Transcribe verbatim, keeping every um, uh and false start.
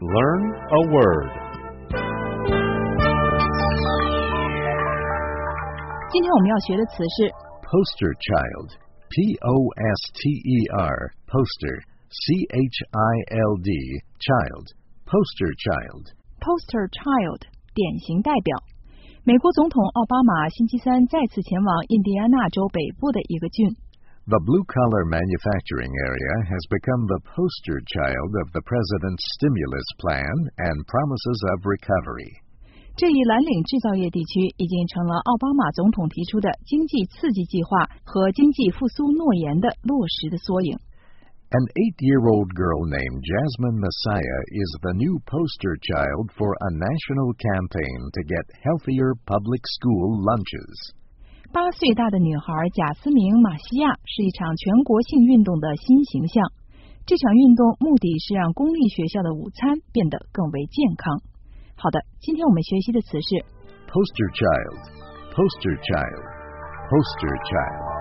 Learn a word. 今天我们要学的词是 Poster child. P O S T E R. Poster. C H I L D. Child. Poster child. Poster child 典型代表。美国总统奥巴马星期三再次前往印第安纳州北部的一个郡。 The blue-collar manufacturing area has become the poster child of the president's stimulus plan and promises of recovery. 这一蓝领制造业地区已经成了奥巴马总统提出的经济刺激计划和经济复苏诺言的落实的缩影。 An eight-year-old girl named Jasmine Messiah is the new poster child for a national campaign to get healthier public school lunches. 八岁大的女孩贾斯明·马西亚是一场全国性运动的新形象。这场运动目的是让公立学校的午餐变得更为健康。好的，今天我们学习的词是 Poster child, poster child, poster child.